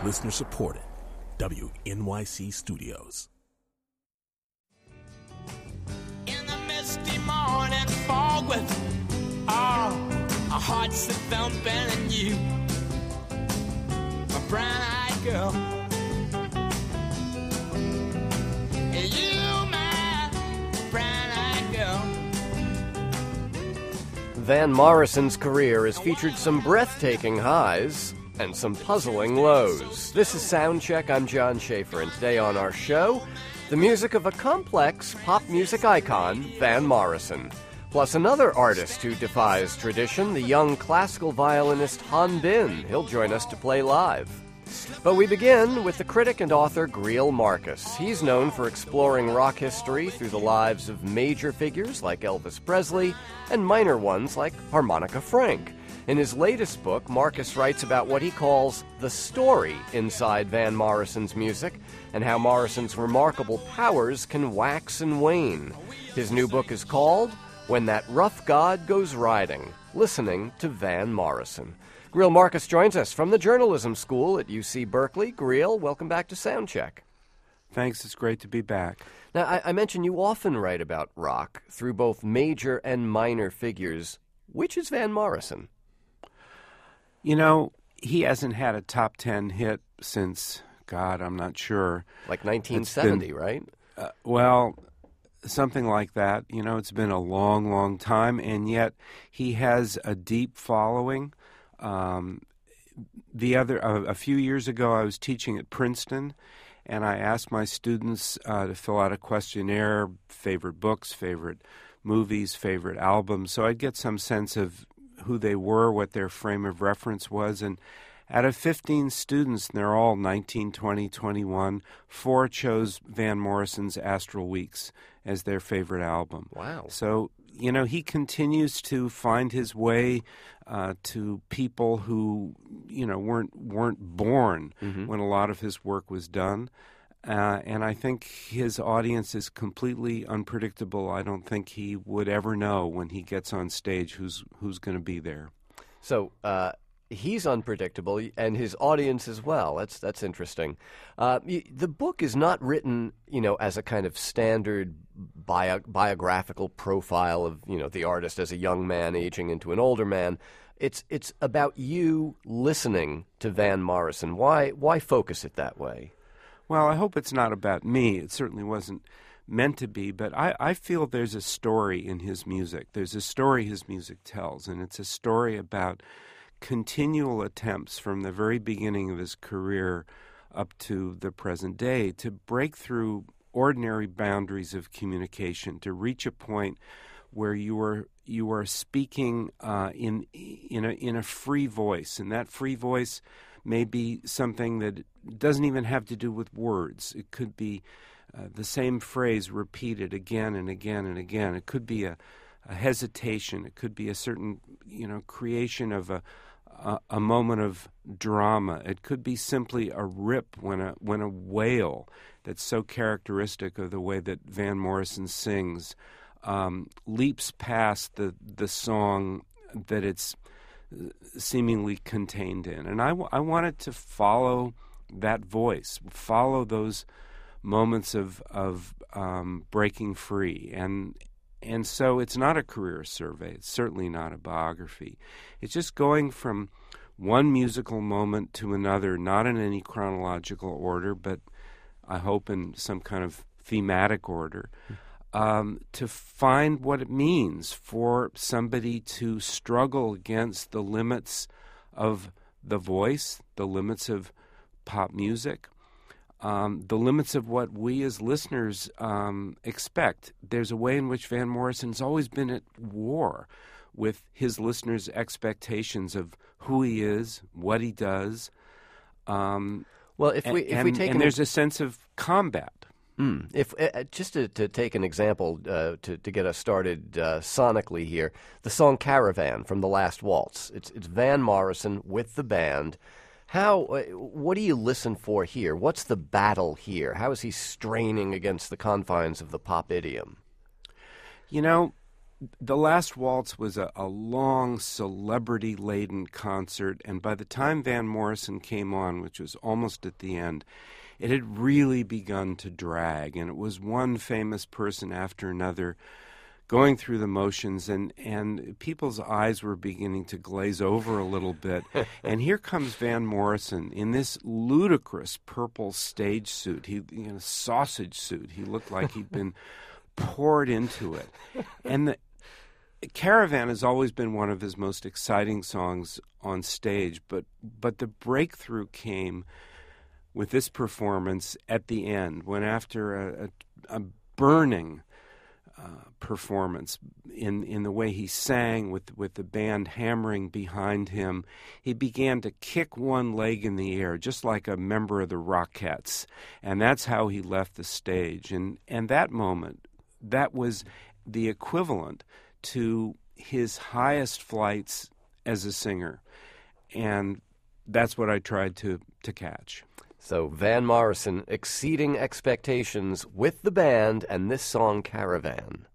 Listener supported. WNYC Studios. In the misty morning fog with our hearts that thumping and you, my brown-eyed girl. You, my brown-eyed girl. Van Morrison's career has featured some breathtaking highs and some puzzling lows. This is Soundcheck. I'm John Schaefer, and today on our show, the music of a complex pop music icon, Van Morrison, plus another artist who defies tradition, the young classical violinist Han Bin. He'll join us to play live. But we begin with the critic and author Greil Marcus. He's known for exploring rock history through the lives of major figures like Elvis Presley and minor ones like Harmonica Frank. In his latest book, Marcus writes about what he calls the story inside Van Morrison's music and how Morrison's remarkable powers can wax and wane. His new book is called When That Rough God Goes Riding, Listening to Van Morrison. Greil Marcus joins us from the Journalism School at UC Berkeley. Greil, welcome back to Soundcheck. Thanks, it's great to be back. Now, I mentioned you often write about rock through both major and minor figures. Which is Van Morrison? You know, he hasn't had a top 10 hit since, God, I'm not sure. Like 1970, right? Well, something like that. You know, it's been a long, long time, and yet he has a deep following. A few years ago, I was teaching at Princeton, and I asked my students to fill out a questionnaire, favorite books, favorite movies, favorite albums, so I'd get some sense of who they were, what their frame of reference was. And out of 15 students, and they're all 19, 20, 21, 4 chose Van Morrison's Astral Weeks as their favorite album. Wow. So, you know, he continues to find his way to people who, you know, weren't born when a lot of his work was done. And I think his audience is completely unpredictable. I don't think he would ever know when he gets on stage who's going to be there. So he's unpredictable, and his audience as well. That's interesting. The book is not written, you know, as a kind of standard biographical profile of, you know, the artist as a young man aging into an older man. It's about you listening to Van Morrison. Why focus it that way? Well, I hope it's not about me. It certainly wasn't meant to be, but I feel there's a story in his music. There's a story his music tells, and it's a story about continual attempts from the very beginning of his career up to the present day to break through ordinary boundaries of communication, to reach a point where you are speaking in a free voice, and that free voice may be something that doesn't even have to do with words. It could be the same phrase repeated again and again and again. It could be a hesitation. It could be a certain, you know, creation of a moment of drama. It could be simply a rip when a wail that's so characteristic of the way that Van Morrison sings leaps past the song that it's seemingly contained in. And I wanted to follow that voice, follow those moments of breaking free. And so it's not a career survey. It's certainly not a biography. It's just going from one musical moment to another, not in any chronological order, but I hope in some kind of thematic order, to find what it means for somebody to struggle against the limits of the voice, the limits of pop music, the limits of what we as listeners expect. There's a way in which Van Morrison's always been at war with his listeners' expectations of who he is, what he does. Well, if we take there's a sense of combat. If just to take an example to get us started sonically here, the song "Caravan" from The Last Waltz. It's Van Morrison with the band. What do you listen for here? What's the battle here? How is he straining against the confines of the pop idiom? You know, The Last Waltz was a long, celebrity-laden concert, and by the time Van Morrison came on, which was almost at the end, it had really begun to drag, and it was one famous person after another going through the motions, and people's eyes were beginning to glaze over a little bit. And here comes Van Morrison in this ludicrous purple stage suit, sausage suit. He looked like he'd been poured into it. And the Caravan has always been one of his most exciting songs on stage, but the breakthrough came with this performance at the end, when after a burning performance in the way he sang with the band hammering behind him, he began to kick one leg in the air just like a member of the Rockettes, and that's how he left the stage. And that moment, that was the equivalent to his highest flights as a singer, and that's what I tried to catch. So Van Morrison exceeding expectations with the band and this song, Caravan.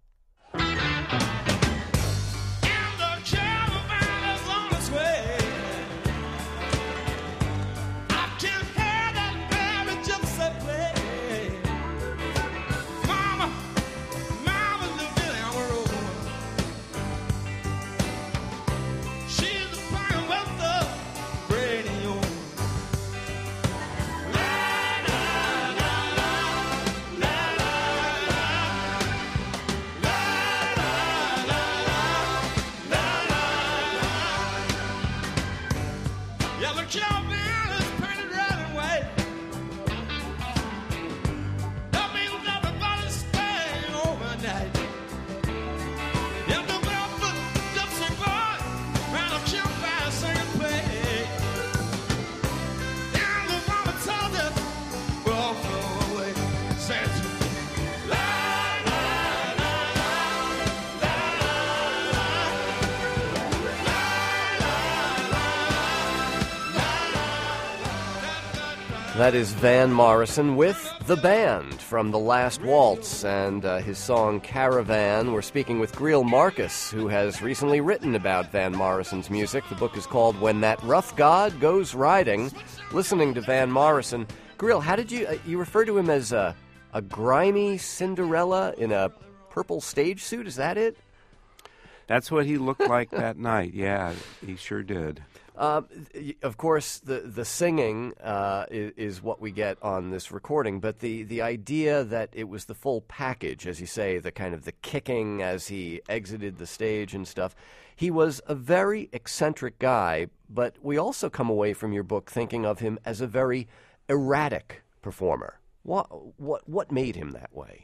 That is Van Morrison with the band from The Last Waltz and his song Caravan. We're speaking with Greil Marcus, who has recently written about Van Morrison's music. The book is called When That Rough God Goes Riding, listening to Van Morrison. Greil, how did you refer to him as a grimy Cinderella in a purple stage suit? Is that it? That's what he looked like that night. Yeah, he sure did. Of course, the singing is what we get on this recording, but the idea that it was the full package, as you say, the kind of the kicking as he exited the stage and stuff. He was a very eccentric guy, but we also come away from your book thinking of him as a very erratic performer. What made him that way?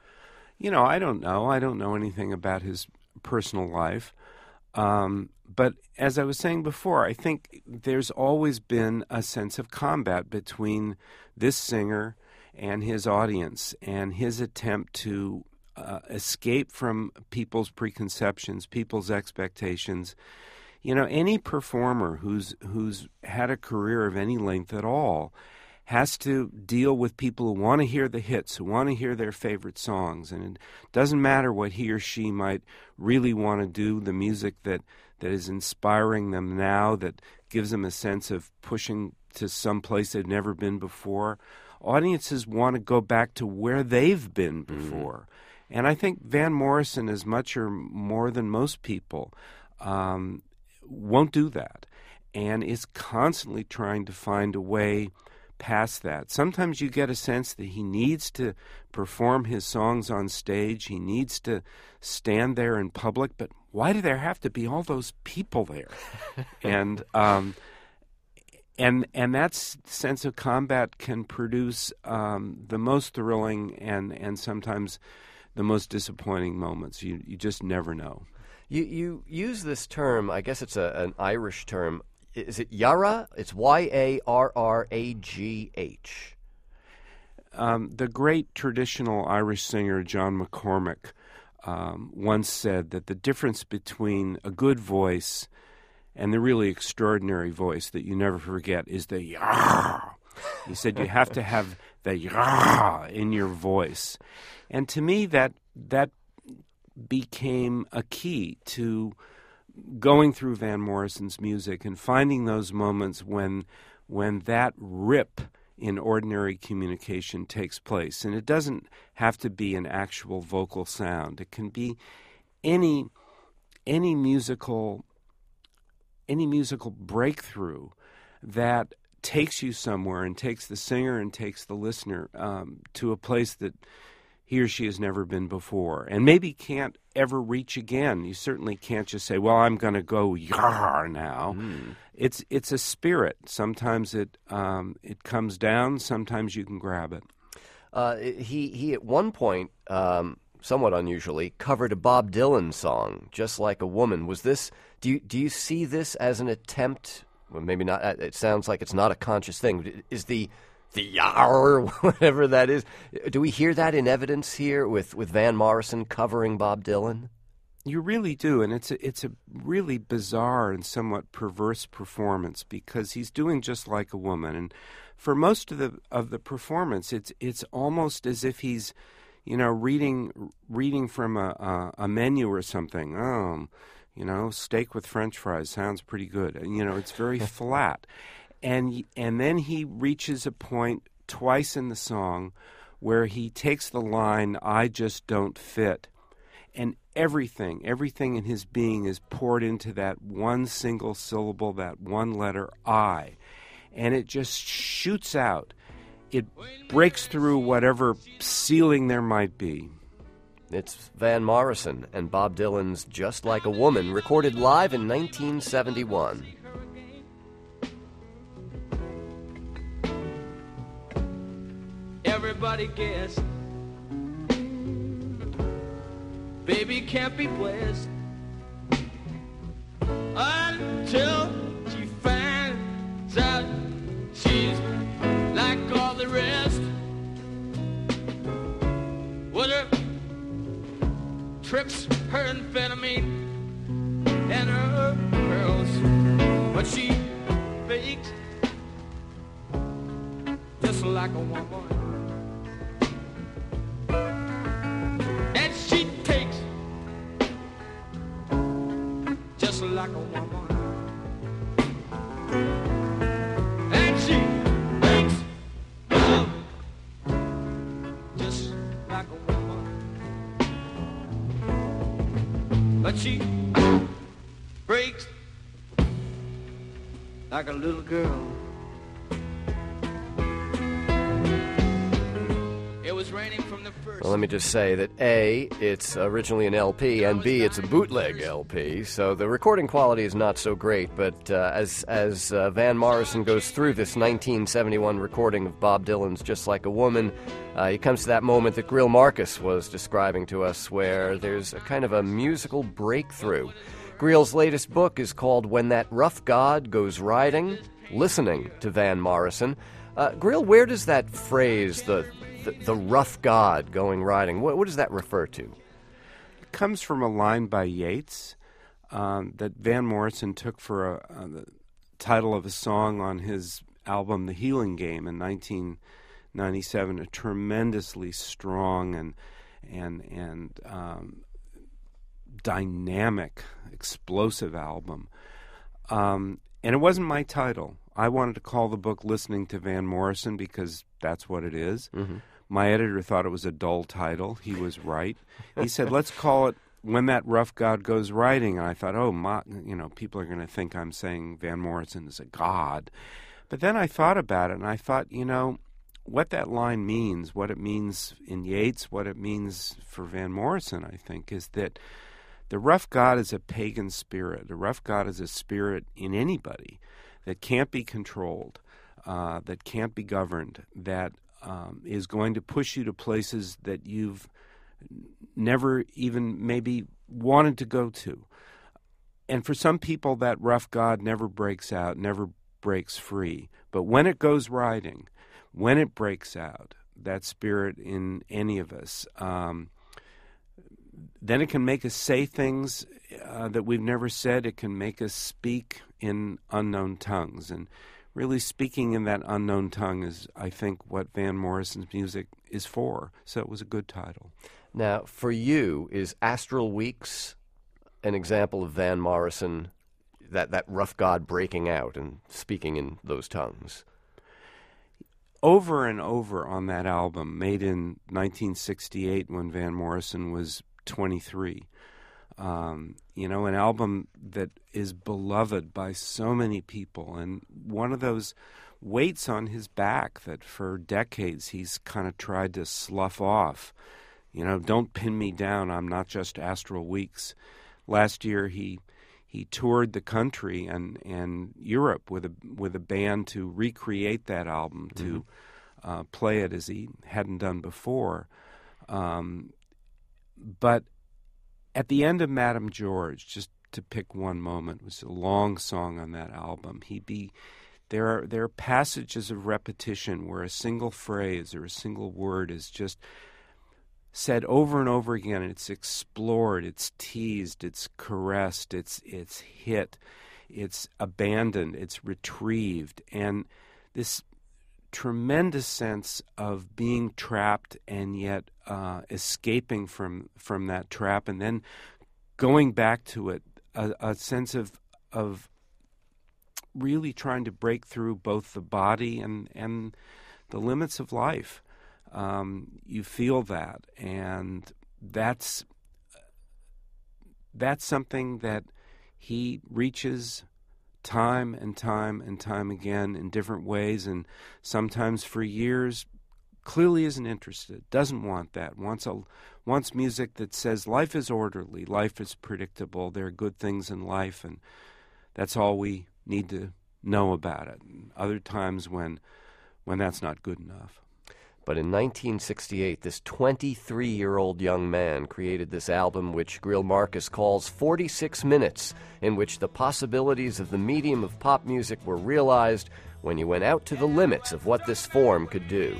I don't know. I don't know anything about his personal life. But as I was saying before, I think there's always been a sense of combat between this singer and his audience, and his attempt to escape from people's preconceptions, people's expectations. Any performer who's had a career of any length at all has to deal with people who want to hear the hits, who want to hear their favorite songs. And it doesn't matter what he or she might really want to do, the music that is inspiring them now, that gives them a sense of pushing to some place they've never been before. Audiences want to go back to where they've been before. Mm-hmm. And I think Van Morrison, as much or more than most people, won't do that, and is constantly trying to find a way past that. Sometimes you get a sense that he needs to perform his songs on stage. He needs to stand there in public, but why do there have to be all those people there? And that sense of combat can produce the most thrilling and sometimes the most disappointing moments. You just never know. You use this term, I guess it's an Irish term. Is it Yarragh? It's Yarragh. The great traditional Irish singer John McCormack once said that the difference between a good voice and the really extraordinary voice that you never forget is the Yarragh. He said you have to have the Yarragh in your voice. And to me, that became a key to going through Van Morrison's music and finding those moments when that rip in ordinary communication takes place. And it doesn't have to be an actual vocal sound. It can be any musical breakthrough that takes you somewhere and takes the singer and takes the listener to a place that he or she has never been before, and maybe can't ever reach again. You certainly can't just say, well, I'm going to go yar now. It's a spirit. Sometimes it comes down. Sometimes you can grab it. He at one point, somewhat unusually, covered a Bob Dylan song, Just Like a Woman. Was this? Do you see this as an attempt? Well, maybe not. It sounds like it's not a conscious thing. Is the yar, whatever that is, do we hear that in evidence here with Van Morrison covering Bob Dylan? You really do, and it's a really bizarre and somewhat perverse performance because he's doing Just Like a Woman, and for most of the performance, it's almost as if he's, reading from a menu or something. Steak with French fries sounds pretty good. It's very flat. And then he reaches a point twice in the song where he takes the line, I just don't fit, and everything in his being is poured into that one single syllable, that one letter, I. And it just shoots out. It breaks through whatever ceiling there might be. It's Van Morrison and Bob Dylan's Just Like a Woman, recorded live in 1971. Everybody guess baby can't be blessed until she finds out she's like all the rest. With her trips, her amphetamine, and her pearls, but she fakes just like a woman. And she takes just like a woman. And she makes love just like a woman. But she breaks like a little girl. It was raining from the first. Well, let me just say that A, it's originally an LP, and B, it's a bootleg LP, so the recording quality is not so great, but as Van Morrison goes through this 1971 recording of Bob Dylan's Just Like a Woman, he comes to that moment that Greil Marcus was describing to us, where there's a kind of a musical breakthrough. Greil's latest book is called When That Rough God Goes Riding, Listening to Van Morrison. Greil, where does that phrase, the rough god going riding, what does that refer to? It comes from a line by Yeats that Van Morrison took for the title of a song on his album The Healing Game in 1997, a tremendously strong and dynamic, explosive album. And it wasn't my title. I wanted to call the book Listening to Van Morrison because that's what it is. Mm-hmm. My editor thought it was a dull title. He was right. He said, let's call it When That Rough God Goes Riding. And I thought, people are going to think I'm saying Van Morrison is a god. But then I thought about it, and I thought, what that line means, what it means in Yeats, what it means for Van Morrison, I think, is that the rough god is a pagan spirit. The rough god is a spirit in anybody that can't be controlled, that can't be governed, that is going to push you to places that you've never even maybe wanted to go to. And for some people, that rough god never breaks out, never breaks free. But when it goes riding, when it breaks out, that spirit in any of us, then it can make us say things that we've never said. It can make us speak in unknown tongues. And really speaking in that unknown tongue is, I think, what Van Morrison's music is for. So it was a good title. Now, for you, is Astral Weeks an example of Van Morrison, that rough god breaking out and speaking in those tongues? Over and over on that album, made in 1968 when Van Morrison was 23. An album that is beloved by so many people, and one of those weights on his back that for decades he's kind of tried to slough off. Don't pin me down, I'm not just Astral Weeks. Last year he toured the country and Europe with a band to recreate that album, to play it as he hadn't done before. But at the end of Madame George, just to pick one moment, it was a long song on that album. There are passages of repetition where a single phrase or a single word is just said over and over again, and it's explored, it's teased, it's caressed, it's hit, it's abandoned, it's retrieved, and this tremendous sense of being trapped and yet escaping from that trap, and then going back to it, a sense of really trying to break through both the body and the limits of life. You feel that, and that's something that he reaches time and time and time again in different ways, and sometimes for years clearly isn't interested, doesn't want that, wants music that says life is orderly, life is predictable, there are good things in life, and that's all we need to know about it. And other times when that's not good enough. But in 1968, this 23-year-old young man created this album which Greil Marcus calls 46 Minutes, in which the possibilities of the medium of pop music were realized when you went out to the limits of what this form could do.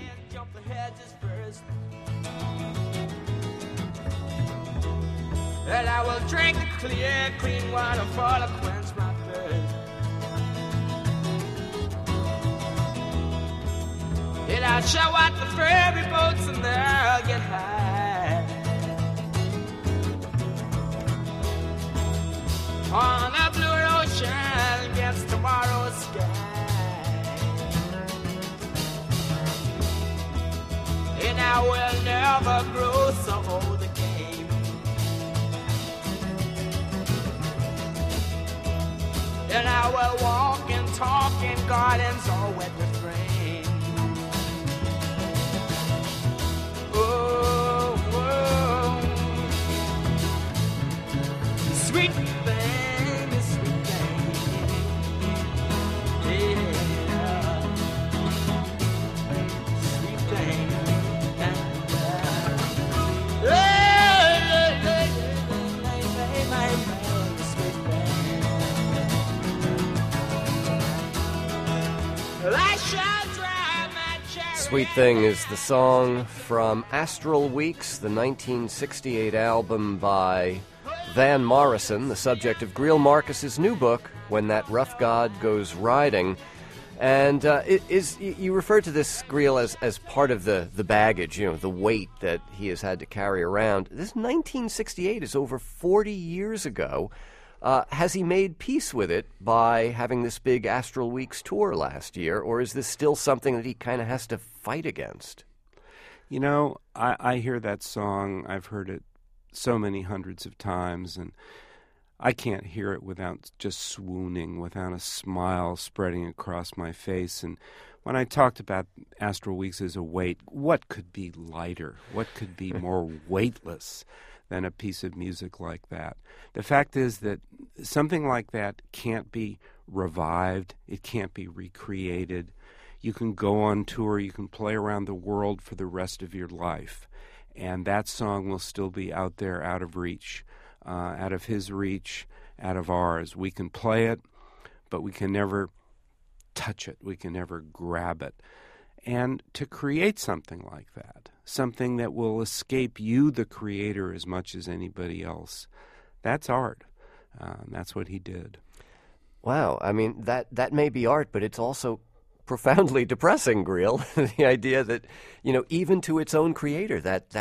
And I will drink the clear, clean water for to quench my thirst. And I'll show out the ferry boats and they'll get high on a blue ocean against tomorrow's sky. And I will never grow so old again. And I will walk and talk in gardens all wet with rain. Sweet thing, sweet thing, yeah. Sweet thing, sweet thing. I shall drive my chariot. Sweet Thing is the song from Astral Weeks, the 1968 album by Van Morrison, the subject of Greil Marcus's new book, When That Rough God Goes Riding. And you referred to this, Greil, as part of the baggage, the weight that he has had to carry around. This 1968 is over 40 years ago. Has he made peace with it by having this big Astral Weeks tour last year, or is this still something that he kind of has to fight against? I hear that song. I've heard it so many hundreds of times, and I can't hear it without just swooning, without a smile spreading across my face. And when I talked about Astral Weeks as a weight, what could be lighter? What could be more weightless than a piece of music like that? The fact is that something like that can't be revived. It can't be recreated. You can go on tour. You can play around the world for the rest of your life. And that song will still be out there, out of reach, out of his reach, out of ours. We can play it, but we can never touch it. We can never grab it. And to create something like that, something that will escape you, the creator, as much as anybody else, that's art. That's what he did. Wow. I mean, that may be art, but it's also profoundly depressing, Greil. The idea that, even to its own creator, that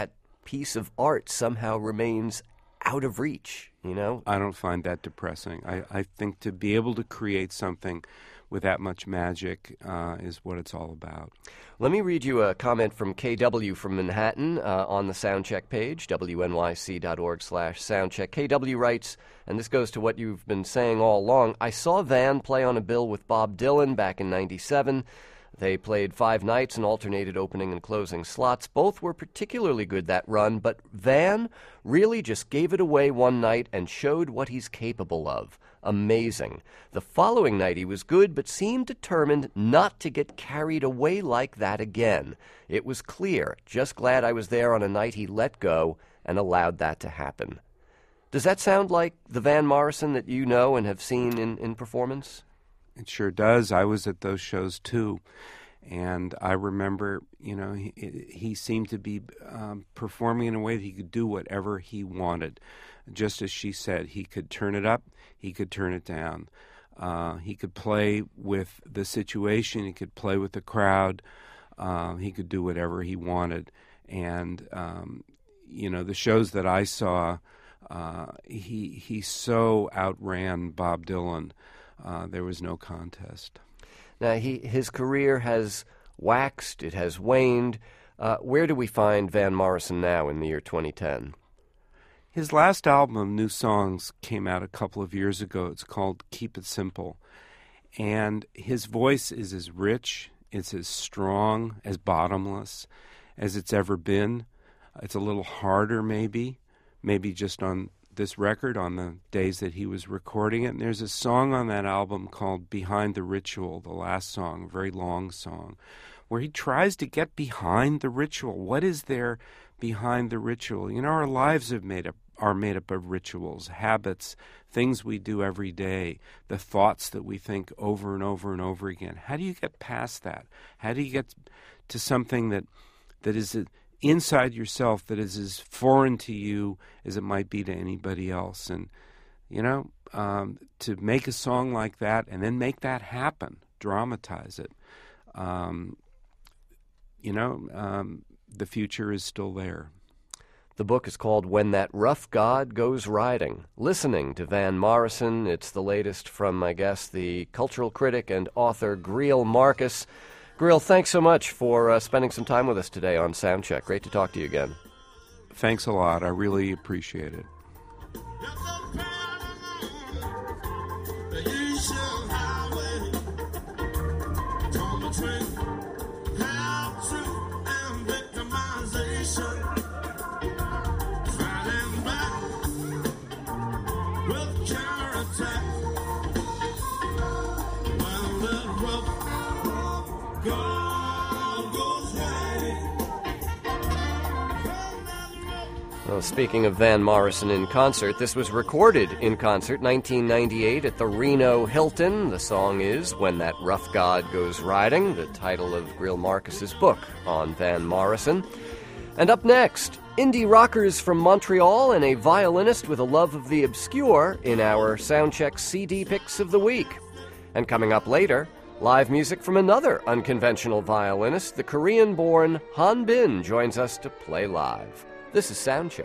piece of art somehow remains out of reach, you know? I don't find that depressing. I think to be able to create something with that much magic is what it's all about. Let me read you a comment from KW from Manhattan on the Soundcheck page, wnyc.org/soundcheck. KW writes, and this goes to what you've been saying all along, I saw Van play on a bill with Bob Dylan back in '97. They played 5 nights and alternated opening and closing slots. Both were particularly good that run, but Van really just gave it away one night and showed what he's capable of. Amazing. The following night he was good, but seemed determined not to get carried away like that again. It was clear. Just glad I was there on a night he let go and allowed that to happen. Does that sound like the Van Morrison that you know and have seen in performance? It sure does. I was at those shows too, and I remember, he seemed to be performing in a way that he could do whatever he wanted. Just as she said, he could turn it up, he could turn it down. He could play with the situation, he could play with the crowd, he could do whatever he wanted. And, the shows that I saw, he so outran Bob Dylan. There was no contest. Now, his career has waxed, it has waned. Where do we find Van Morrison now in the year 2010? His last album, New Songs, came out a couple of years ago. It's called Keep It Simple. And his voice is as rich, it's as strong, as bottomless as it's ever been. It's a little harder maybe just on this record, on the days that he was recording it. And there's a song on that album called Behind the Ritual, the last song, a very long song, where he tries to get behind the ritual. What is there behind the ritual? Our lives are made up of rituals, habits, things we do every day, the thoughts that we think over and over and over again. How do you get past that? How do you get to something that is inside yourself, that is as foreign to you as it might be to anybody else? And, to make a song like that and then make that happen, dramatize it, the future is still there. The book is called When That Rough God Goes Riding. Listening to Van Morrison. It's the latest from, I guess, the cultural critic and author Greil Marcus. Greil, thanks so much for spending some time with us today on Soundcheck. Great to talk to you again. Thanks a lot. I really appreciate it. Well, speaking of Van Morrison in concert, this was recorded in concert 1998 at the Reno Hilton. The song is When That Rough God Goes Riding, the title of Greil Marcus's book on Van Morrison. And up next, indie rockers from Montreal and a violinist with a love of the obscure in our Soundcheck CD Picks of the Week. And coming up later, live music from another unconventional violinist, the Korean-born Han Bin joins us to play live. This is Soundcheck.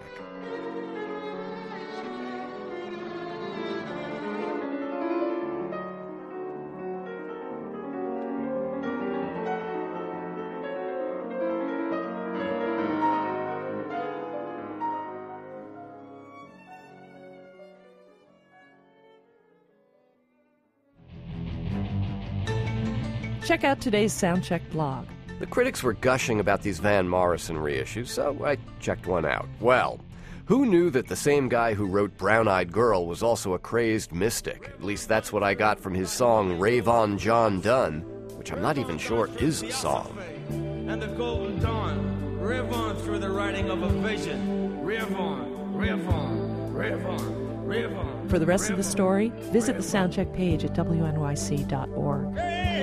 Check out today's Soundcheck blog. The critics were gushing about these Van Morrison reissues, so I checked one out. Well, who knew that the same guy who wrote Brown-Eyed Girl was also a crazed mystic? At least that's what I got from his song Rave On John Donne, which I'm not even sure is a song. And the golden dawn, rave on through the writing of a vision. Rave on, rave on, rave on, rave on. For the rest of the story, visit the Soundcheck page at wnyc.org. Hey!